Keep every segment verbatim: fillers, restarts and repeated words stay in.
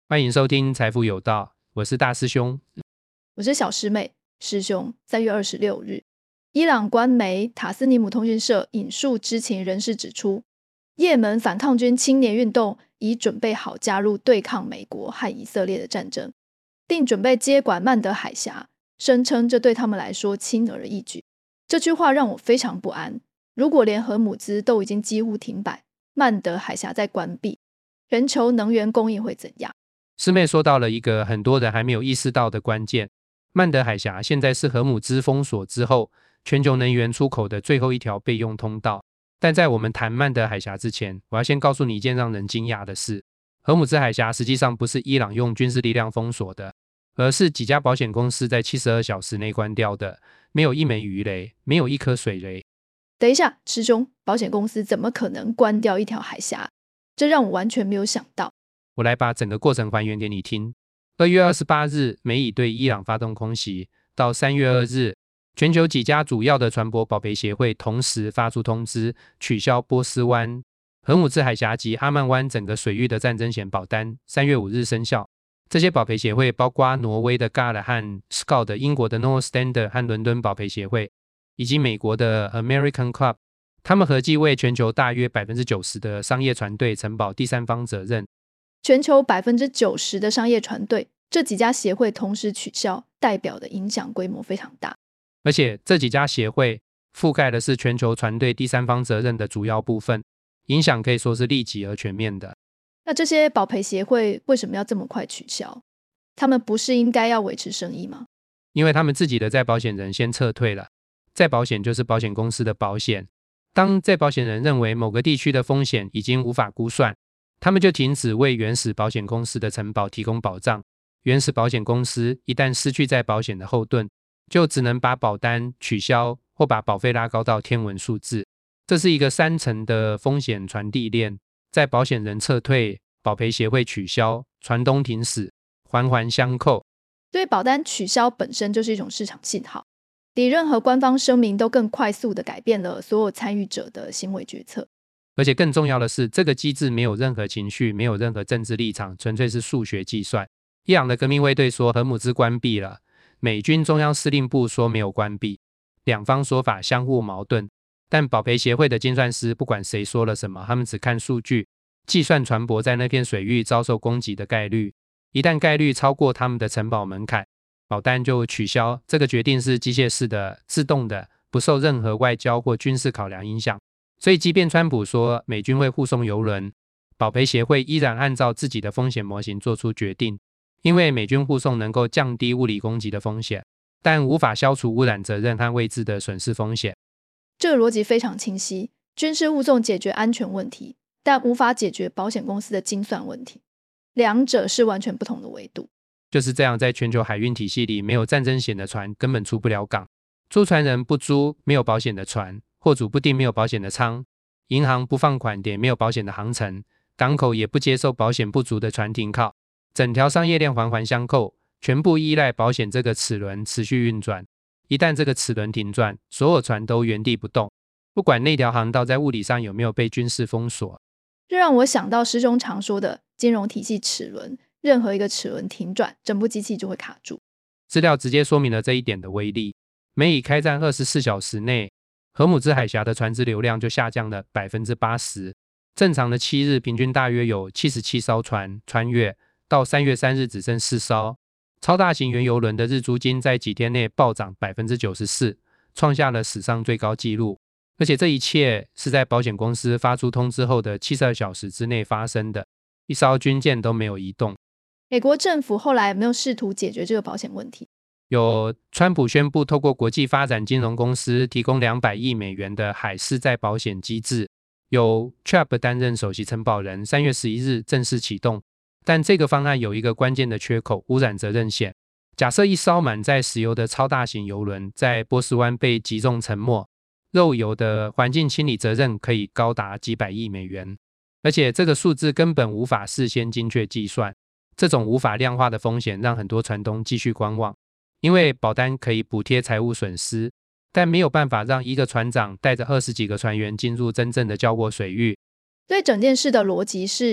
欢迎收听财富有道，我是大师兄。 我是小师妹。师兄，三月二十六日，伊朗官媒塔斯尼姆通讯社引述知情人士指出，也门反抗军青年运动已准备好加入对抗美国和以色列的战争，并准备接管曼德海峡，声称这对他们来说轻而易举。这句话让我非常不安。如果连核姆兹都已经几乎停摆，曼德海峡在关闭，全球能源供应会怎样？ 师妹说到了一个很多人还没有意识到的关键，曼德海峡现在是核姆兹封锁之后全球能源出口的最后一条备用通道。但在我们谈曼德海峡之前，我要先告诉你一件让人惊讶的事，核姆兹海峡实际上不是伊朗用军事力量封锁的，而是几家保险公司在七十二小时内关掉的，没有一枚鱼雷，没有一颗水雷。 等一下，师兄，保险公司怎么可能关掉一条海峡？这让我完全没有想到。 我来把整个过程还原给你听。二月二十八日，美以对伊朗发动空袭，到三月二日，全球几家主要的船舶保赔协会同时发出通知，取消波斯湾、荷姆兹海峡及阿曼湾整个水域的战争险保单，三月五日生效。这些保赔协会包括挪威的 G A L 和 S C O T、 英国的 Noah Standard 和伦敦保赔协会，以及美国的 American Club， 他们合计为全球大约 百分之九十 的商业船队承保第三方责任。 全球 百分之九十 的商业船队，这几家协会同时取消，代表的影响规模非常大。 而且这几家协会覆盖的是全球船队第三方责任的主要部分，影响可以说是立即而全面的。 那这些保赔协会为什么要这么快取消？他们不是应该要维持生意吗？ 因为他们自己的再保险人先撤退了。再保险就是保险公司的保险，当再保险人认为某个地区的风险已经无法估算，他们就停止为原始保险公司的承保提供保障。原始保险公司一旦失去再保险的后盾，就只能把保单取消或把保费拉高到天文数字。这是一个三层的风险传递链，在保险人撤退，保赔协会取消，船东停驶，环环相扣。 对保单取消本身就是一种市场信号，比任何官方声明都更快速地改变了所有参与者的行为决策。 而且更重要的是，这个机制没有任何情绪，没有任何政治立场，纯粹是数学计算。伊朗的革命卫队说荷姆兹关闭了，美军中央司令部说没有关闭，两方说法相互矛盾。但保赔协会的精算师不管谁说了什么，他们只看数据，计算船舶在那片水域遭受攻击的概率，一旦概率超过他们的承保门槛，保单就取消。这个决定是机械式的、自动的，不受任何外交或军事考量影响。所以即便川普说美军会护送油轮，保赔协会依然按照自己的风险模型做出决定，因为美军护送能够降低物理攻击的风险，但无法消除污染责任和未知的损失风险。 这个逻辑非常清晰，军事护送解决安全问题，但无法解决保险公司的精算问题，两者是完全不同的维度。 就是这样，在全球海运体系里，没有战争险的船根本出不了港，租船人不租没有保险的船，货主不订没有保险的舱，银行不放款点没有保险的航程，港口也不接受保险不足的船停靠，整条商业链环环相扣，全部依赖保险这个齿轮持续运转。一旦这个齿轮停转，所有船都原地不动，不管那条航道在物理上有没有被军事封锁。 这让我想到师兄常说的金融体系齿轮，任何一个齿轮停转，整部机器就会卡住。 资料直接说明了这一点的威力。美以开战二十四小时内，荷姆兹海峡的船只流量就下降了 百分之八十， 正常的七日平均大约有七十七艘船穿越，到三月三日只剩四艘。超大型原油轮的日租金在几天内暴涨 百分之九十四， 创下了史上最高纪录。而且这一切是在保险公司发出通知后的七十二小时之内发生的，一艘军舰都没有移动。 美国政府后来有没有试图解决这个保险问题？ 有，川普宣布透过国际发展金融公司提供两百亿美元的海事再保险机制，由 C H A P 担任首席承保人，三月十一日正式启动。但这个方案有一个关键的缺口，污染责任险。假设一艘满载石油的超大型油轮在波斯湾被击中沉没，漏油的环境清理责任可以高达几百亿美元，而且这个数字根本无法事先精确计算。这种无法量化的风险让很多船东继续观望，因为保单可以补贴财务损失，但没有办法让一个船长带着二十几个船员进入真正的交火水域。 所以整件事的逻辑是，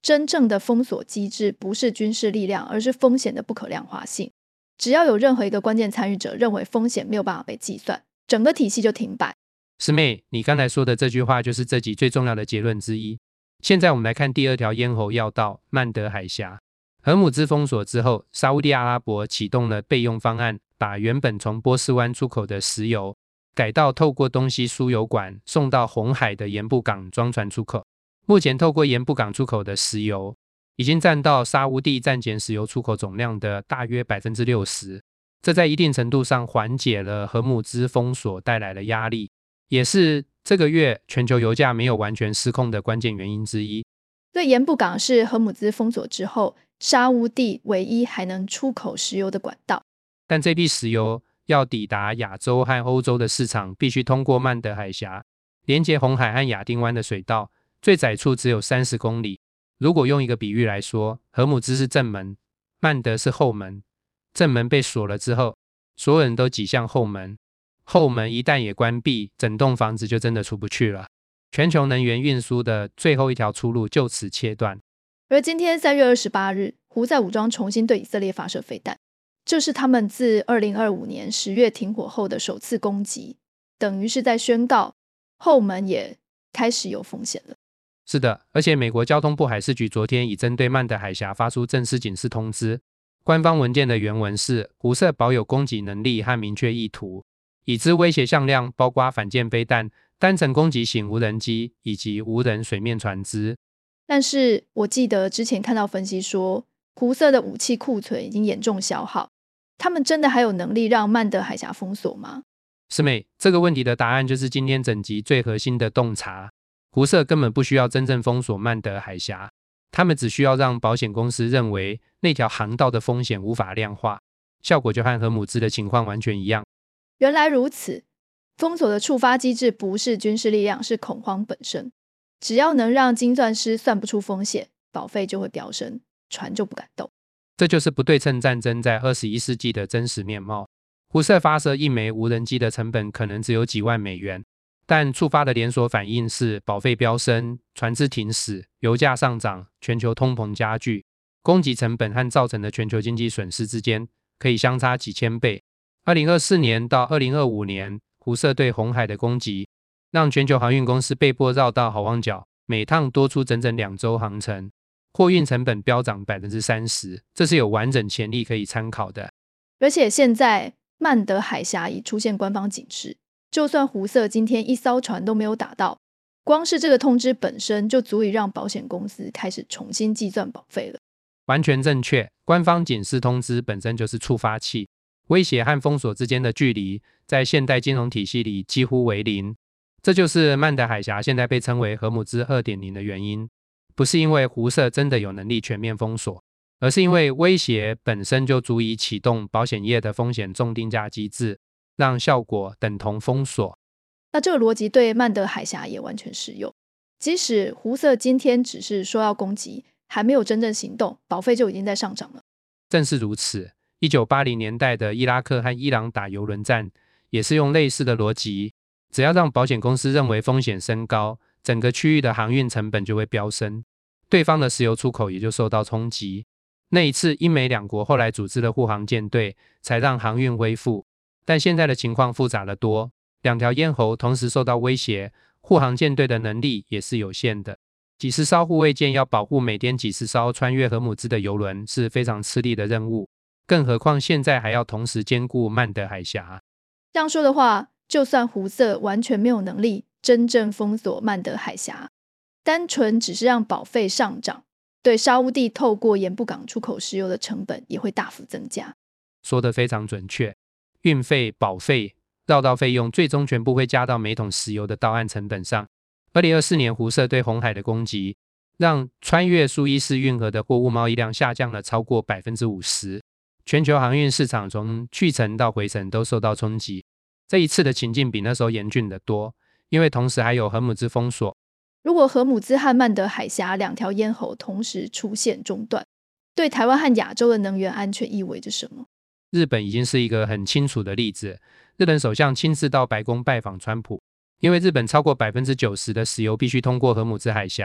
真正的封锁机制不是军事力量，而是风险的不可量化性。只要有任何一个关键参与者认为风险没有办法被计算，整个体系就停摆。 师妹，你刚才说的这句话就是这集最重要的结论之一。现在我们来看第二条咽喉要道——曼德海峡。荷姆兹封锁之后，沙烏地阿拉伯启动了备用方案，把原本从波斯湾出口的石油改道透过东西输油管送到红海的盐布港装船出口。目前透过盐布港出口的石油已经占到沙烏地战前石油出口总量的大约 百分之六十， 这在一定程度上缓解了荷姆兹封锁带来的压力，也是这个月全球油价没有完全失控的关键原因之一。 对，盐布港是荷姆兹封锁之后沙烏地唯一还能出口石油的管道， 但这批石油要抵达亚洲和欧洲的市场，必须通过曼德海峡，连接红海和亚丁湾的水道，最窄处只有三十公里。如果用一个比喻来说，荷姆兹是正门，曼德是后门。正门被锁了之后，所有人都挤向后门，后门一旦也关闭，整栋房子就真的出不去了。全球能源运输的最后一条出路就此切断。 而今天三月二十八日，胡塞武装重新对以色列发射飞弹，这是他们自二零二五年十月停火后的首次攻击，等于是在宣告后门也开始有风险了。 是的，而且美国交通部海事局昨天已针对曼德海峡发出正式警示通知。官方文件的原文是：胡塞保有攻击能力和明确意图，已知威胁向量包括反舰飞弹、单程攻击型无人机以及无人水面船只。 但是我记得之前看到分析说，胡塞的武器库存已经严重消耗，他们真的还有能力让曼德海峡封锁吗？ 师妹，这个问题的答案就是今天整集最核心的洞察。胡塞根本不需要真正封锁曼德海峡，他们只需要让保险公司认为那条航道的风险无法量化，效果就和荷姆兹的情况完全一样。 原来如此，封锁的触发机制不是军事力量，是恐慌本身。只要能让精算师算不出风险，保费就会飙升，船就不敢动。 这就是不对称战争在二十一世纪的真实面貌。胡塞发射一枚无人机的成本可能只有几万美元，但触发的连锁反应是保费飙升、船只停驶、油价上涨、全球通膨加剧。攻击成本和造成的全球经济损失之间可以相差几千倍。二零二四年到二零二五年，胡塞对红海的攻击让全球航运公司被迫绕道好望角，每趟多出整整两周航程，货运成本飙涨 百分之三十， 这是有完整潜力可以参考的。 而且现在曼德海峡已出现官方警示，就算胡塞今天一艘船都没有打到，光是这个通知本身就足以让保险公司开始重新计算保费了。 完全正确，官方警示通知本身就是触发器，威胁和封锁之间的距离在现代金融体系里几乎为零。这就是曼德海峡现在被称为荷姆兹 二点零 的原因，不是因为胡塞真的有能力全面封锁，而是因为威胁本身就足以启动保险业的风险重定价机制，让效果等同封锁。 那这个逻辑对曼德海峡也完全适用，即使胡塞今天只是说要攻击，还没有真正行动，保费就已经在上涨了。 正是如此，一九八零年代的伊拉克和伊朗打油轮战也是用类似的逻辑，只要让保险公司认为风险升高，整个区域的航运成本就会飙升，对方的石油出口也就受到冲击。那一次英美两国后来组织了护航舰队，才让航运恢复。但现在的情况复杂得多，两条咽喉同时受到威胁，护航舰队的能力也是有限的。几十艘护卫舰要保护每天几十艘穿越荷姆兹的油轮是非常吃力的任务，更何况现在还要同时兼顾曼德海峡。 这样说的话，就算胡塞完全没有能力真正封锁曼德海峡，单纯只是让保费上涨，对沙烏地透过盐布港出口石油的成本也会大幅增加。 说得非常准确，运费、保费、绕道费用最终全部会加到每桶石油的到岸成本上。二零二四年胡塞对红海的攻击，让穿越苏伊士运河的货物贸易量下降了超过 百分之五十， 全球航运市场从去程到回程都受到冲击。这一次的情境比那时候严峻得多，因为同时还有荷姆兹封锁。 如果荷姆兹和曼德海峡两条咽喉同时出现中断，对台湾和亚洲的能源安全意味着什么？ 日本已经是一个很清楚的例子，日本首相亲自到白宫拜访川普，因为日本超过 百分之九十 的石油必须通过荷姆兹海峡，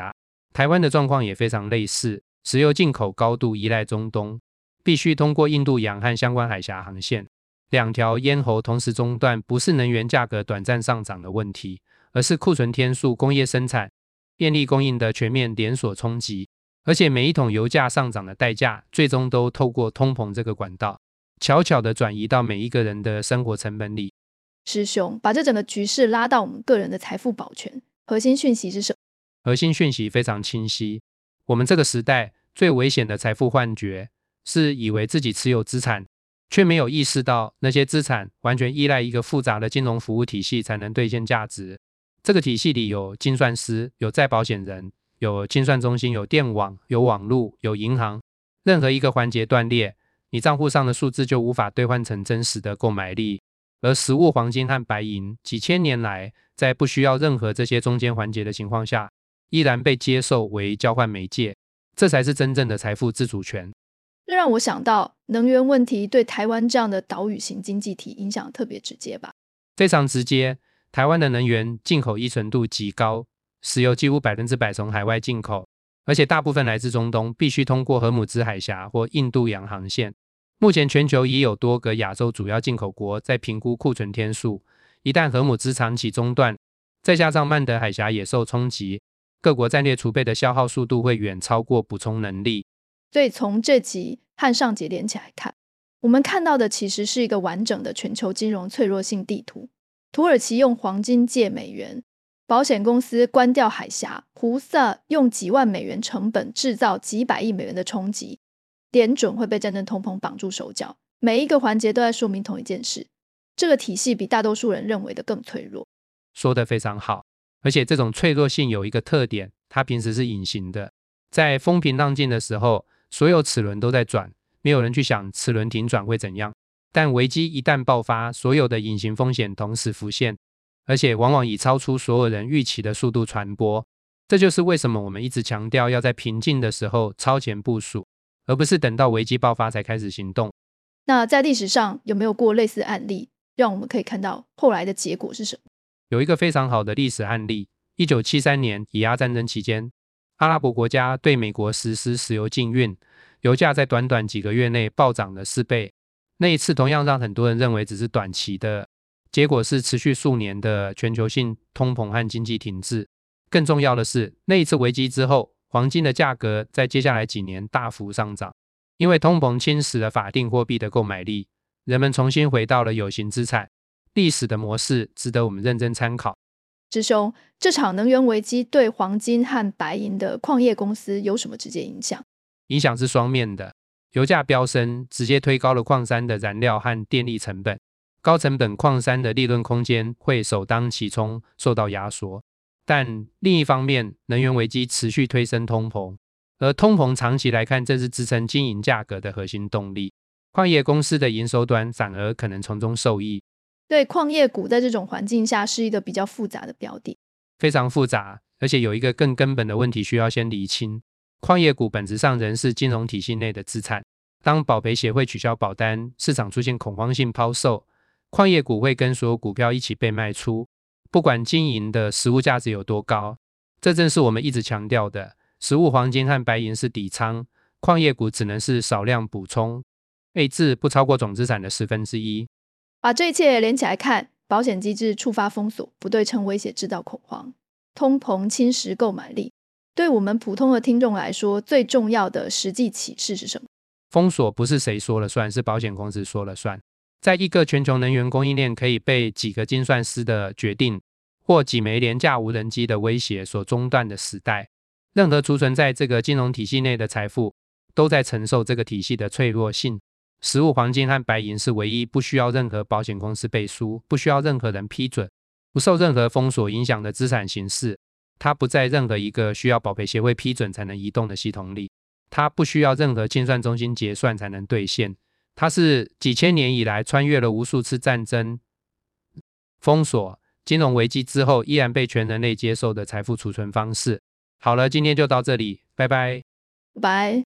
台湾的状况也非常类似，石油进口高度依赖中东，必须通过印度洋和相关海峡航线。两条咽喉同时中断，不是能源价格短暂上涨的问题，而是库存天数、工业生产、电力供应的全面连锁冲击。而且每一桶油价上涨的代价，最终都透过通膨这个管道，悄悄地转移到每一个人的生活成本里。 师兄，把这整个局势拉到我们个人的财富保全，核心讯息是什么？ 核心讯息非常清晰，我们这个时代最危险的财富幻觉，是以为自己持有资产，却没有意识到那些资产完全依赖一个复杂的金融服务体系才能兑现价值。这个体系里有精算师，有再保险人，有清算中心，有电网，有网路，有银行。任何一个环节断裂，你账户上的数字就无法兑换成真实的购买力。而实物黄金和白银几千年来，在不需要任何这些中间环节的情况下，依然被接受为交换媒介，这才是真正的财富自主权。 这让我想到，能源问题对台湾这样的岛屿型经济体影响特别直接吧？ 非常直接，台湾的能源进口依存度极高，石油几乎百分之百从海外进口，而且大部分来自中东，必须通过荷姆兹海峡或印度洋航线。目前全球已有多个亚洲主要进口国在评估库存天数，一旦荷姆兹长期中断，再加上曼德海峡也受冲击，各国战略储备的消耗速度会远超过补充能力。 所以从这集和上节连起来看，我们看到的其实是一个完整的全球金融脆弱性地图。土耳其用黄金借美元，保险公司关掉海峡，胡塞用几万美元成本制造几百亿美元的冲击，联准会被战争通膨绑住手脚，每一个环节都在说明同一件事，这个体系比大多数人认为的更脆弱。 说得非常好，而且这种脆弱性有一个特点，它平时是隐形的。在风平浪静的时候，所有齿轮都在转，没有人去想齿轮停转会怎样。但危机一旦爆发，所有的隐形风险同时浮现，而且往往以超出所有人预期的速度传播。这就是为什么我们一直强调要在平静的时候超前部署，而不是等到危机爆发才开始行动。 那在历史上有没有过类似案例，让我们可以看到后来的结果是什么？ 有一个非常好的历史案例，一九七三年以阿战争期间，阿拉伯国家对美国实施石油禁运，油价在短短几个月内暴涨了四倍。那一次同样让很多人认为只是短期的，结果是持续数年的全球性通膨和经济停滞。更重要的是，那一次危机之后，黄金的价格在接下来几年大幅上涨，因为通膨侵蚀了法定货币的购买力，人们重新回到了有形资产。历史的模式值得我们认真参考。 师兄，这场能源危机对黄金和白银的矿业公司有什么直接影响？ 影响是双面的，油价飙升直接推高了矿山的燃料和电力成本，高成本矿山的利润空间会首当其冲受到压缩。但另一方面，能源危机持续推升通膨，而通膨长期来看正是支撑经营价格的核心动力，矿业公司的营收端反而可能从中受益。 对，矿业股在这种环境下是一个比较复杂的标的， 非常复杂，而且有一个更根本的问题需要先厘清。矿业股本质上仍是金融体系内的资产，当保赔协会取消保单，市场出现恐慌性抛售，矿业股会跟所有股票一起被卖出，不管经营的实物价值有多高。这正是我们一直强调的，实物黄金和白银是底仓，矿业股只能是少量补充，配置不超过总资产的十分之一。 把这一切连起来看，保险机制触发封锁，不对称威胁制造恐慌，通膨侵蚀购买力。对我们普通的听众来说，最重要的实际启示是什么？ 封锁不是谁说了算，是保险公司说了算。在一个全球能源供应链可以被几个精算师的决定或几枚廉价无人机的威胁所中断的时代，任何储存在这个金融体系内的财富都在承受这个体系的脆弱性。实物黄金和白银是唯一不需要任何保险公司背书，不需要任何人批准，不受任何封锁影响的资产形式。它不在任何一个需要保赔协会批准才能移动的系统里，它不需要任何清算中心结算才能兑现。它是几千年以来穿越了无数次战争、封锁、金融危机之后依然被全人类接受的财富储存方式。好了，今天就到这里，拜拜。 拜拜。